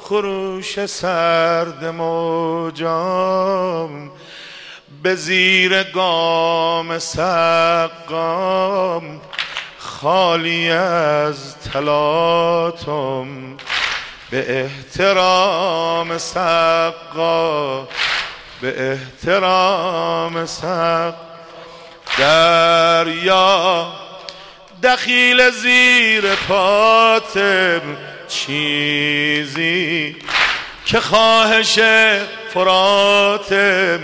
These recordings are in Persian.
خروش سرد موجام به زیر گام سقام خالی از تلاطم به احترام سقا به احترام سقا دریا دخیل زیر پاتم چیزی که خواهش فراتم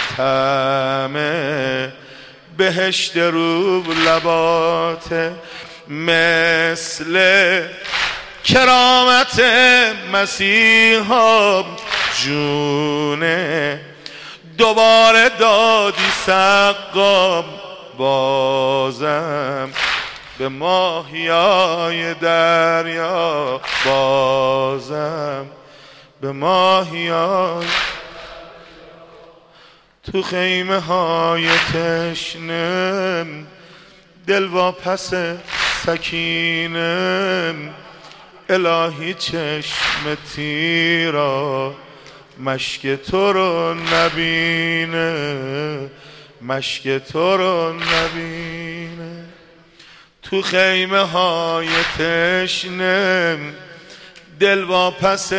طعم بهشت رو لبات مثل کرامت مسیحا جونه دوباره دادی سقام بازم به ماهیای دریا بازم به ماهیای تو خیمه های تشنم دل واپس سکینم الهی چشم تیرا مشک تو رو نبینه مشک تو رو نبینه تو خیمه های تشنم دل واپس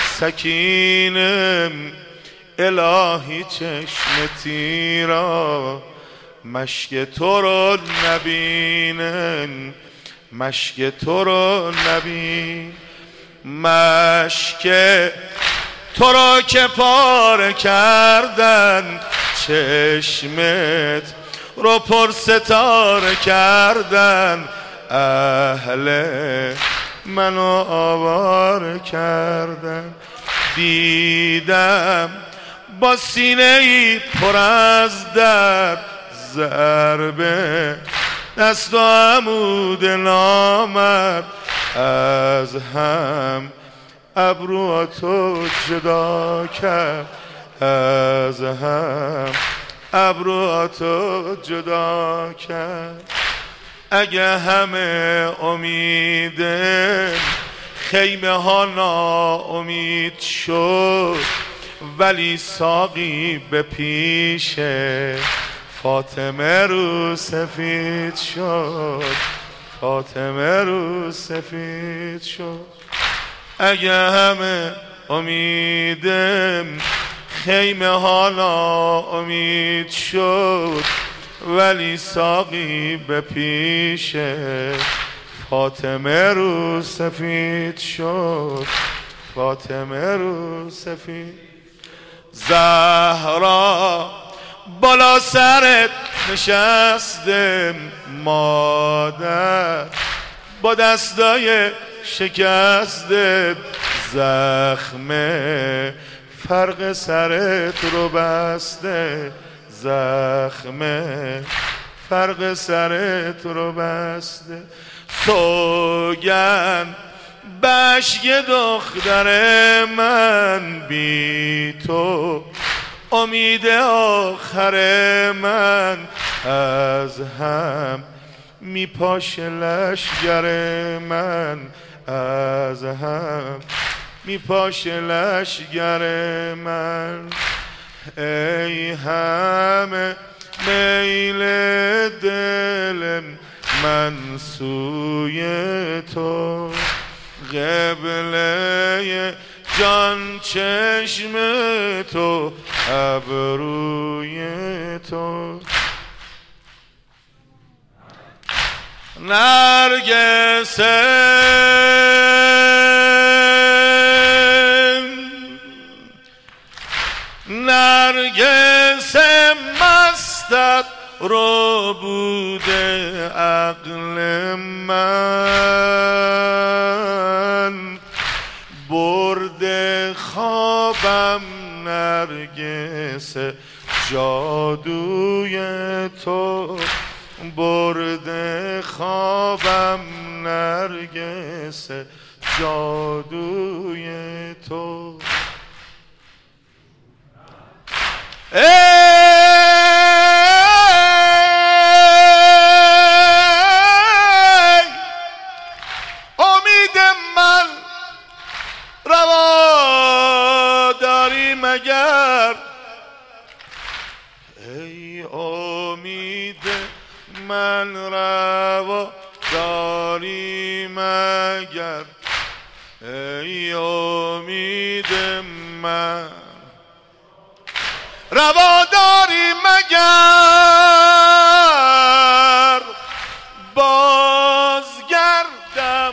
سکینم الهی چشم تیرا مشک تو رو نبینن مشک تو رو نبین مشک تو را که پاره کردن چشمت رو پر ستاره کردن اهل منو آواره کردن دیدم با سینه ای پر از درد ضربه دست و عمود نامرد از هم ابروهاتو جدا کرد از هم ابروهاتو جدا کرد اگه همه امیده خیمه ها ناامید شد ولی ساقی به پیش فاطمه رو سفید شد فاطمه رو سفید شد اگه همه امیدم خیمه ها ناامید شد ولی ساقی به پیش فاطمه رو سفید شد فاطمه رو سفید زهرا بالا سرت نشسته مادر با دستای شکسته زخمه فرق سرت رو بسته زخمه فرق سرت رو بسته سوگن بشگ دختر من بی تو امید آخر من از هم میپاشه لشگر من از هم میپاشه لشگر من ای همه میل دلم من سوی تو قبله جان چشم تو ابروی تو نرگس نرگس مستت رو بوده عقل من برده خوابم نرگس جادوی تو برده خوابم نرگس جادوی تو ای امید من روا من روا داری مگر ای امید من روا داری مگر بازگردم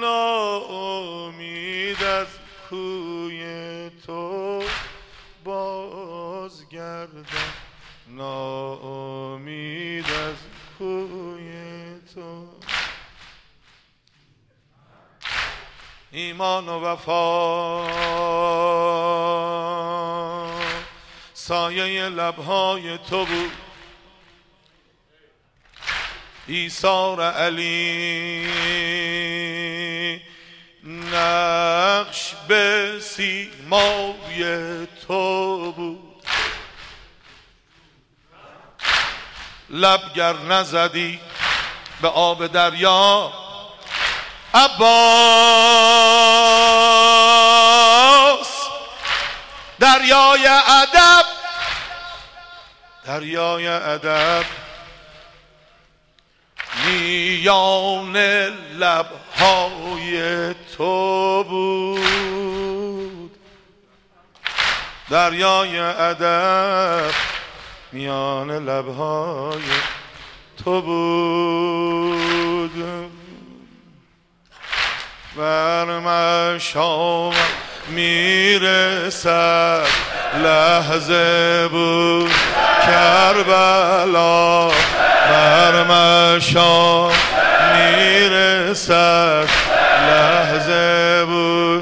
ناامید از کوی تو بازگردم ناامید از کوی تو ایمان و وفا سایه لبهای تو بود ایثار علی نقش به سیمای تو بود لب گر نزدی به آب دریا عباس دریای ادب دریای ادب میان لبهای تو بود دریای ادب میان لبهای تو بود بر مشام میرسد لحظه بود کربلا بر مشام میرسد لحظه بود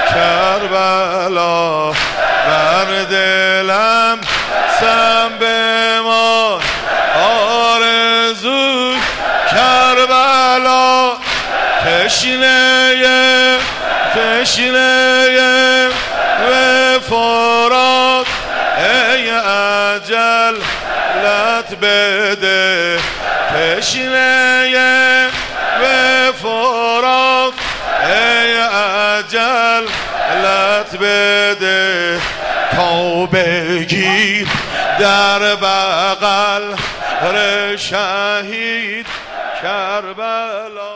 کربلا بر دلم سم بمان آرزوی کربلا تشنه و فرات ای اجل لط بده تشنه و فرات ای اجل لط بده تا بگیر در بغل شهید کربلا